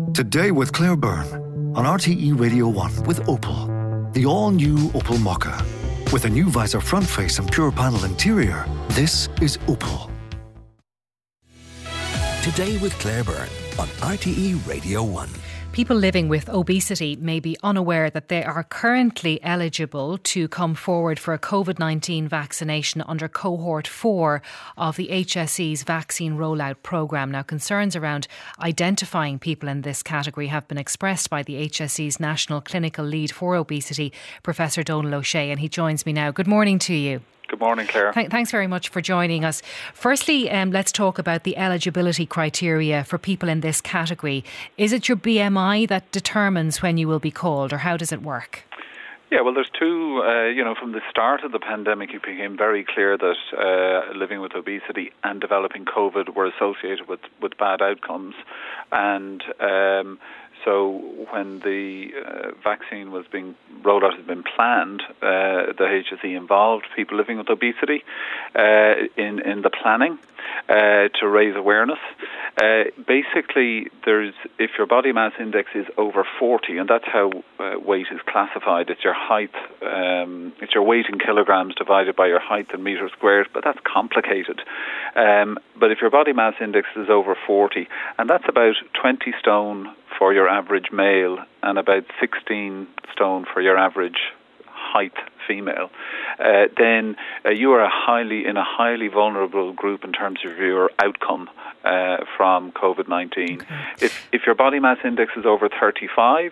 Today with Claire Byrne on RTE Radio 1 with Opel. The all-new Opel Mokka. With a new visor front face and pure panel interior, this is Opel. Today with Claire Byrne on RTE Radio 1. People living with obesity may be unaware that they are currently eligible to come forward for a COVID-19 vaccination under cohort 4 of the HSE's vaccine rollout programme. Now, concerns around identifying people in this category have been expressed by the HSE's National Clinical Lead for Obesity, Professor Donal O'Shea, and he joins me now. Good morning to you. Good morning, Claire. Thanks very much for joining us. Firstly, let's talk about the eligibility criteria for people in this category. Is it your BMI that determines when you will be called, or how does it work? Yeah, well, there's two, from the start of the pandemic, it became very clear that living with obesity and developing COVID were associated with bad outcomes. And so when the vaccine was being rolled out, had been planned, the HSE involved people living with obesity in the planning to raise awareness. Basically, if your body mass index is over 40, and that's how weight is classified. It's your height, it's your weight in kilograms divided by your height in meters squared, but that's complicated. But if your body mass index is over 40, and that's about 20 stone for your average male and about 16 stone for your average height female, then you are in a highly vulnerable group in terms of your outcome from COVID-19. Okay. If your body mass index is over 35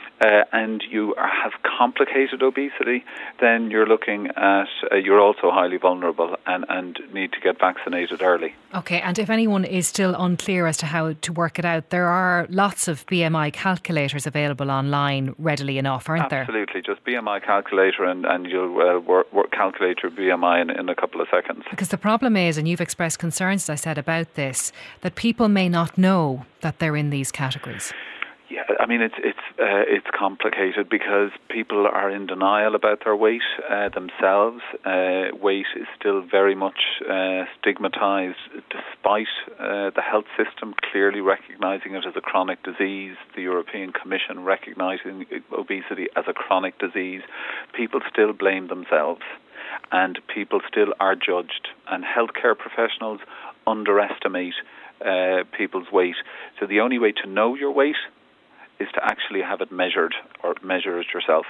and you have complicated obesity, then you're looking at you're also highly vulnerable and need to get vaccinated early. Okay, and if anyone is still unclear as to how to work it out, there are lots of BMI calculators available online readily enough, aren't there? Absolutely, just BMI calculator and you'll calculate your BMI in a couple of seconds. Because the problem is, and you've expressed concerns, as I said, about this, that people may not know that they're in these categories. Yeah, I mean, it's complicated because people are in denial about their weight themselves. Weight is still very much stigmatised, despite the health system clearly recognising it as a chronic disease, the European Commission recognising obesity as a chronic disease. People still blame themselves, and people still are judged, and healthcare professionals underestimate people's weight. So the only way to know your weight is to actually have it measured or measure it yourself.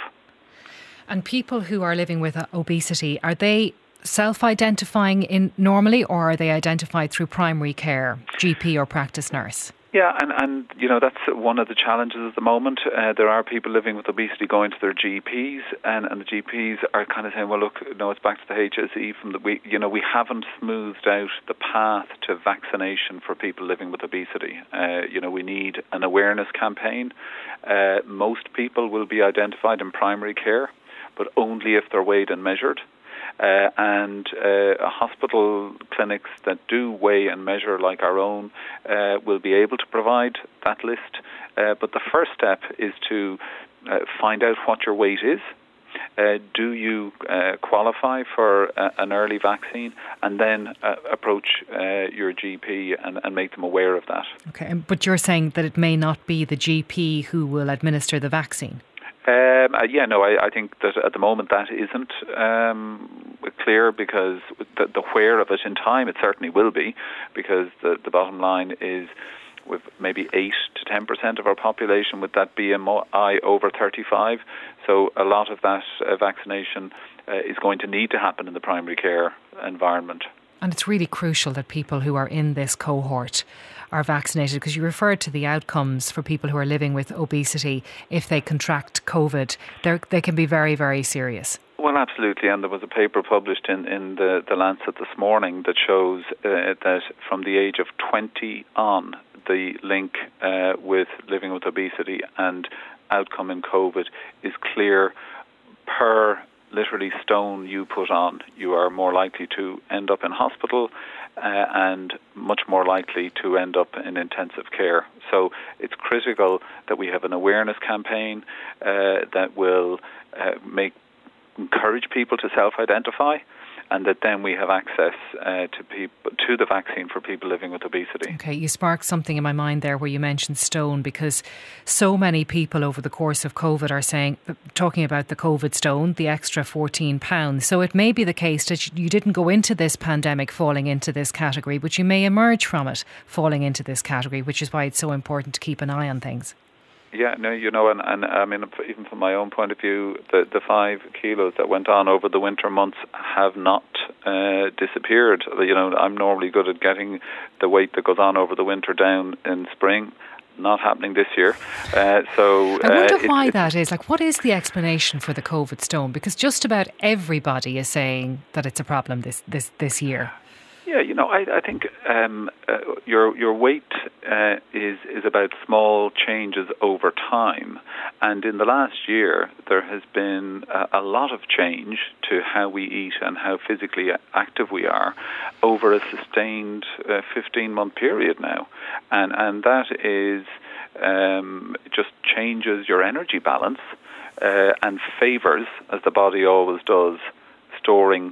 And people who are living with obesity, are they self-identifying normally, or are they identified through primary care, GP or practice nurse? Yeah, and that's one of the challenges at the moment. There are people living with obesity going to their GPs, and the GPs are kind of saying, well, look, no, it's back to the HSE. We haven't smoothed out the path to vaccination for people living with obesity. We need an awareness campaign. Most people will be identified in primary care, but only if they're weighed and measured. And hospital clinics that do weigh and measure like our own will be able to provide that list. But the first step is to find out what your weight is. Do you qualify for an early vaccine? And then approach your GP and make them aware of that. Okay, but you're saying that it may not be the GP who will administer the vaccine? I think that at the moment that isn't clear, because the where of it in time, it certainly will be, because the bottom line is with maybe 8 to 10% of our population with that BMI over 35. So a lot of that vaccination is going to need to happen in the primary care environment. And it's really crucial that people who are in this cohort are vaccinated, because you referred to the outcomes for people who are living with obesity. If they contract COVID, they can be very, very serious. Well, absolutely, and there was a paper published in the Lancet this morning that shows that from the age of 20 on, the link with living with obesity and outcome in COVID is clear. Per literally stone you put on, you are more likely to end up in hospital and much more likely to end up in intensive care. So it's critical that we have an awareness campaign that will encourage people to self-identify, and that then we have access to the vaccine for people living with obesity. Okay, you sparked something in my mind there where you mentioned stone, because so many people over the course of COVID are talking about the COVID stone, the extra £14. So it may be the case that you didn't go into this pandemic falling into this category, but you may emerge from it falling into this category, which is why it's so important to keep an eye on things. Yeah, no, and I mean, even from my own point of view, the 5 kilos that went on over the winter months have not disappeared. I'm normally good at getting the weight that goes on over the winter down in spring. Not happening this year. I wonder why that is. Like, what is the explanation for the COVID stone? Because just about everybody is saying that it's a problem this year. Yeah, I think your weight is about small changes over time, and in the last year there has been a lot of change to how we eat and how physically active we are over a sustained 15-month period now, and that is just changes your energy balance and favours, as the body always does, storing.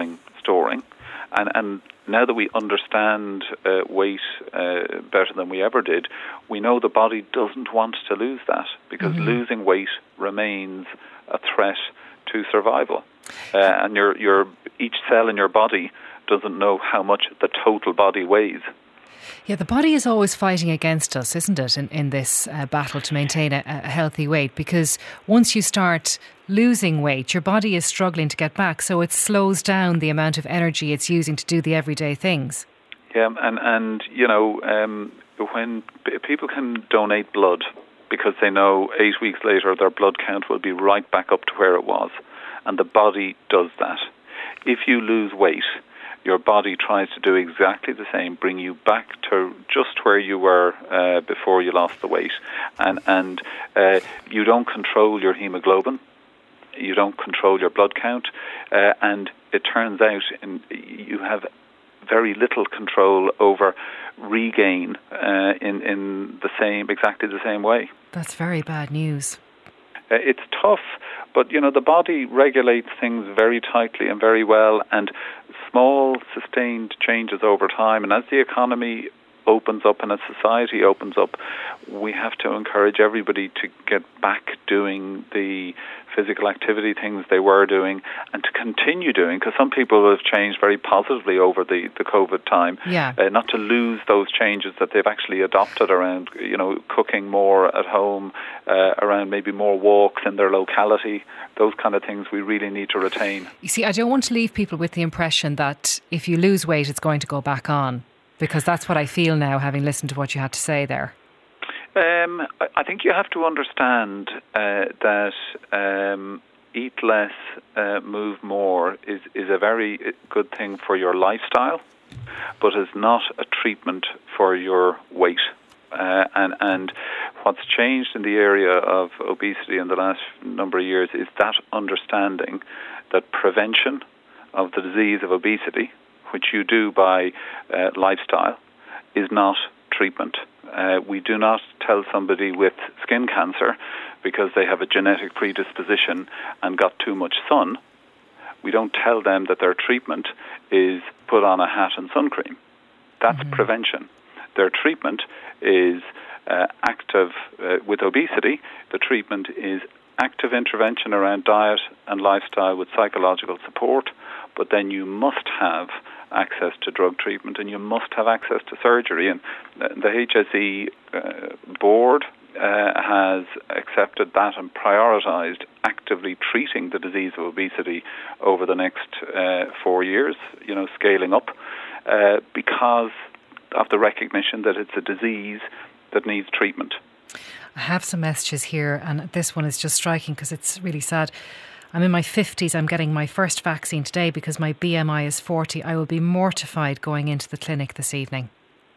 And now that we understand weight better than we ever did, we know the body doesn't want to lose that, because losing weight remains a threat to survival. And each cell in your body doesn't know how much the total body weighs. Yeah, the body is always fighting against us, isn't it, in this battle to maintain a healthy weight? Because once you start losing weight, your body is struggling to get back, so it slows down the amount of energy it's using to do the everyday things. Yeah, and when people can donate blood because they know 8 weeks later their blood count will be right back up to where it was, and the body does that. If you lose weight, your body tries to do exactly the same, bring you back to just where you were before you lost the weight. And you don't control your hemoglobin, you don't control your blood count, and it turns out you have very little control over regain in exactly the same way. That's very bad news. It's tough, but the body regulates things very tightly and very well, and small sustained changes over time. And as the economy opens up and as society opens up, we have to encourage everybody to get back doing the physical activity things they were doing and to continue doing, because some people have changed very positively over the COVID time. Yeah. Not to lose those changes that they've actually adopted around, cooking more at home, around maybe more walks in their locality. Those kind of things we really need to retain. You see, I don't want to leave people with the impression that if you lose weight, it's going to go back on, because that's what I feel now, having listened to what you had to say there. I think you have to understand that eat less, move more is a very good thing for your lifestyle, but is not a treatment for your weight. And what's changed in the area of obesity in the last number of years is that understanding that prevention of the disease of obesity, which you do by lifestyle, is not treatment. We do not tell somebody with skin cancer because they have a genetic predisposition and got too much sun. We don't tell them that their treatment is put on a hat and sun cream. That's prevention. Their treatment is active with obesity. The treatment is active intervention around diet and lifestyle with psychological support, but then you must have access to drug treatment and you must have access to surgery. And the HSE board has accepted that and prioritised actively treating the disease of obesity over the next 4 years, scaling up, because of the recognition that it's a disease that needs treatment. I have some messages here, and this one is just striking because it's really sad. I'm in my 50s. I'm getting my first vaccine today because my BMI is 40. I will be mortified going into the clinic this evening.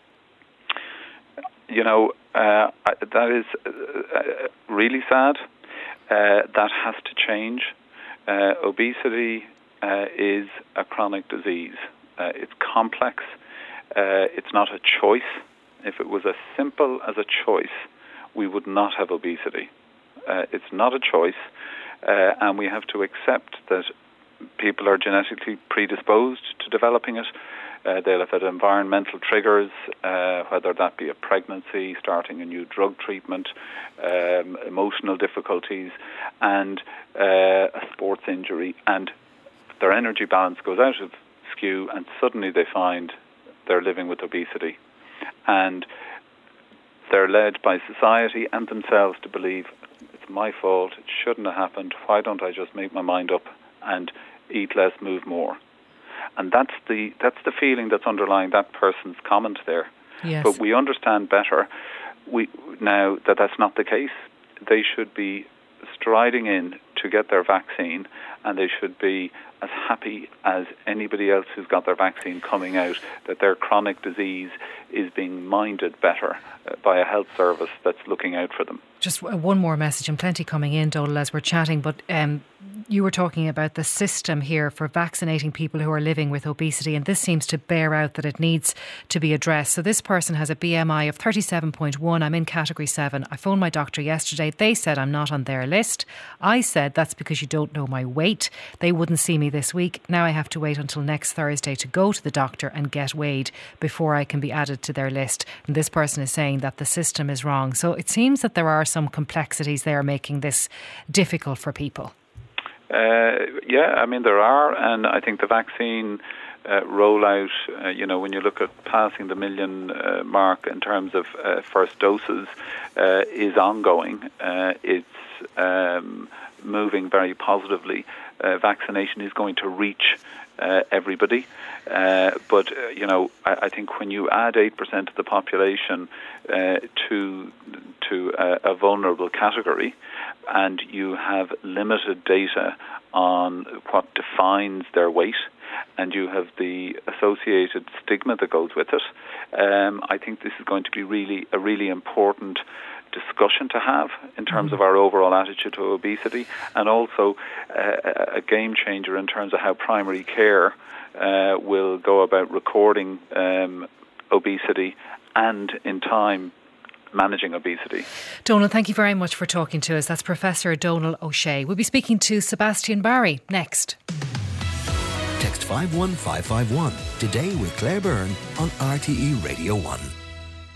That is really sad. That has to change. Obesity is a chronic disease. It's complex. It's not a choice. If it was as simple as a choice, we would not have obesity. It's not a choice, and we have to accept that people are genetically predisposed to developing it. They'll have had environmental triggers, whether that be a pregnancy, starting a new drug treatment, emotional difficulties, and a sports injury, and their energy balance goes out of skew, and suddenly they find they're living with obesity. And they're led by society and themselves to believe, it's my fault, it shouldn't have happened, why don't I just make my mind up and eat less, move more? And that's the feeling that's underlying that person's comment there. Yes. But we understand better now that that's not the case. They should be striding in to get their vaccine, and they should be as happy as anybody else who's got their vaccine coming out, that their chronic disease is being minded better by a health service that's looking out for them. Just one more message, and plenty coming in, Donal, as we're chatting, but you were talking about the system here for vaccinating people who are living with obesity, and this seems to bear out that it needs to be addressed. So this person has a BMI of 37.1. I'm in category 7. I phoned my doctor yesterday. They said I'm not on their list. I said that's because you don't know my weight. They wouldn't see me this week. Now I have to wait until next Thursday to go to the doctor and get weighed before I can be added to their list. And this person is saying that the system is wrong. So it seems that there are some complexities there making this difficult for people. Yeah, I mean, there are, and I think the vaccine rollout, when you look at passing the million mark in terms of first doses, is ongoing. It's moving very positively. Vaccination is going to reach everybody. But I think when you add 8% of the population to a vulnerable category, and you have limited data on what defines their weight, and you have the associated stigma that goes with it, I think this is going to be a really important discussion to have in terms of our overall attitude to obesity, and also a game changer in terms of how primary care will go about recording obesity and, in time, managing obesity. Donal, thank you very much for talking to us. That's Professor Donal O'Shea. We'll be speaking to Sebastian Barry next. Text 51551 today with Claire Byrne on RTE Radio 1.